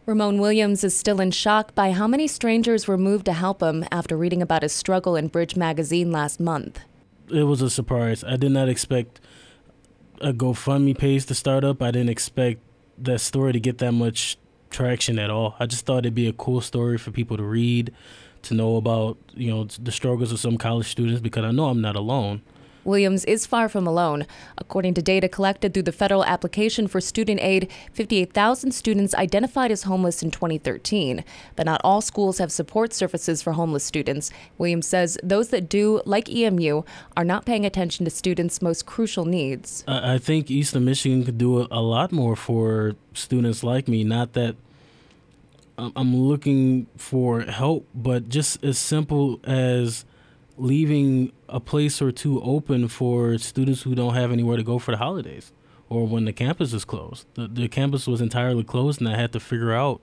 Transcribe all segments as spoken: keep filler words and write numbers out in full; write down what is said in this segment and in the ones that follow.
Ramon Williams is still in shock by how many strangers were moved to help him after reading about his struggle in Bridge magazine last month. It was a surprise. I did not expect a GoFundMe page to start up. I didn't expect that story to get that much traction at all. I just thought it'd be a cool story for people to read, to know about, you know, the struggles of some college students, because I know I'm not alone. Williams is far from alone. According to data collected through the federal application for student aid, fifty-eight thousand students identified as homeless in twenty thirteen. But not all schools have support services for homeless students. Williams says those that do, like E M U, are not paying attention to students' most crucial needs. I think Eastern Michigan could do a lot more for students like me. Not that I'm looking for help, but just as simple as leaving a place or two open for students who don't have anywhere to go for the holidays or when the campus is closed. The, the campus was entirely closed, and I had to figure out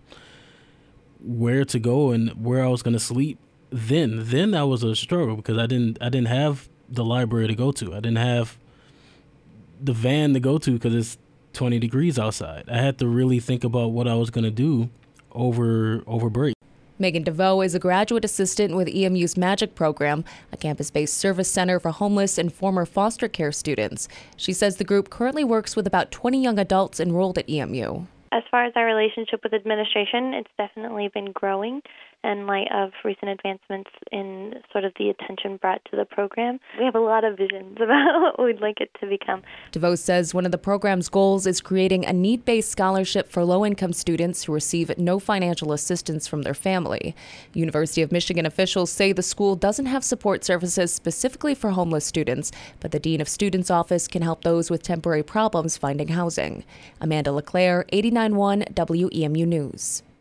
where to go and where I was going to sleep. Then, then that was a struggle because I didn't, I didn't have the library to go to. I didn't have the van to go to because it's twenty degrees outside. I had to really think about what I was going to do over over break. Megan DeVoe is a graduate assistant with E M U's MAGIC program, a campus-based service center for homeless and former foster care students. She says the group currently works with about twenty young adults enrolled at E M U. As far as our relationship with administration, it's definitely been growing in light of recent advancements in sort of the attention brought to the program. We have a lot of visions about what we'd like it to become. DeVoe says one of the program's goals is creating a need-based scholarship for low-income students who receive no financial assistance from their family. University of Michigan officials say the school doesn't have support services specifically for homeless students, but the Dean of Students' office can help those with temporary problems finding housing. Amanda LeClaire, eighty-nine point one W E M U News.